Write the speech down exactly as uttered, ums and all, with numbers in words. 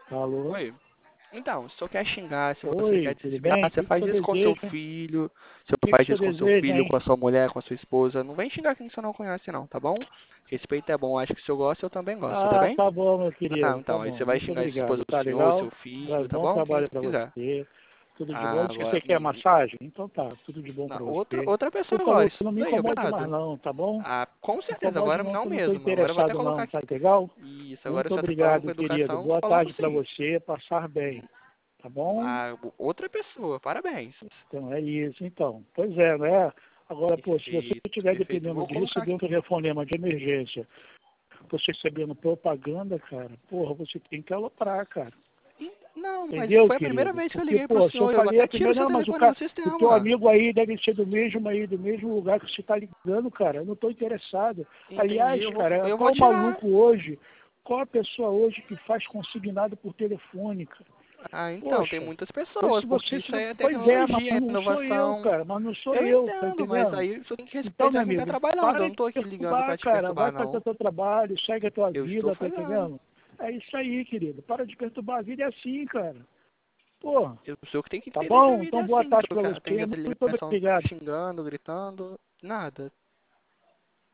Alô? Oi. Então, se você quer xingar, se você Oi, quer tudo bem? desviar, O você que que o faz senhor isso com seu deseja? O filho, você que que o faz senhor isso com seu deseja, filho, hein? com a sua mulher, com a sua esposa. Não vem xingar quem você não conhece, não, tá bom? Respeito é bom, acho que se eu gosto, eu também gosto, tá Ah, bem? tá bom, meu Ah, querido, tá então, aí bom. você vai Muito xingar a esposa obrigado. do Tá senhor, legal? seu filho, Vai, tá bom bom? Quem trabalho você pra quiser. você. Tudo de Ah, bom. Diz que você agora, quer hum, massagem? Então tá, tudo de bom na pra outra, você. outra pessoa Por agora, favor, isso não me daí é incomode mais parado. não, tá bom? Ah, com Não certeza, incomode agora não, não que eu não tô mesmo. Agora eu vou até interessado colocar não, aqui. tá legal? Isso, agora Muito você tá falando com obrigado, querido. educação, vou Boa falar tarde pra assim. você, passar bem, tá bom? Ah, outra pessoa, parabéns. Então é isso, então. Pois é, né? Agora, pô, se você Perfeito, estiver perfeito. dependendo Vou de colocar receber um aqui. telefonema de emergência, você recebendo propaganda, cara, porra, você tem que aloprar, cara. Ih, não, mas Entendeu, foi a primeira querido? vez que eu Porque, liguei pro pô, se eu senhor. Eu falei até a tiro o primeira, seu não, mas o, telefone do cara, o teu sistema. amigo aí deve ser do mesmo aí, do mesmo lugar que você tá ligando, cara. Eu não tô interessado. Entendi, Aliás, eu vou, cara, eu vou qual tirar. maluco hoje, qual a pessoa hoje que faz consignado por telefone, cara? Ah, então, tem Poxa, muitas pois pessoas, se porque você. isso aí é Pois é, mas tecnologia, é não sou eu, inovação. cara, mas não sou Eu eu, tá entendo, mas entendendo? aí você tem que Então, meu respeitar quem tá amigo, trabalhando. Eu para não de tô aqui ligando perturbar, pra te cara. Vai perturbar, fazer não. o teu trabalho, segue a tua Eu estou vida, tá fazendo. entendendo? É isso aí, querido. Para de perturbar a vida é assim, cara. Porra, Eu sou que tem que tá entender que a bom? vida é Então, boa assim, tarde que eu pra quero você. atender essa Muito ligação obrigado. xingando, gritando, nada.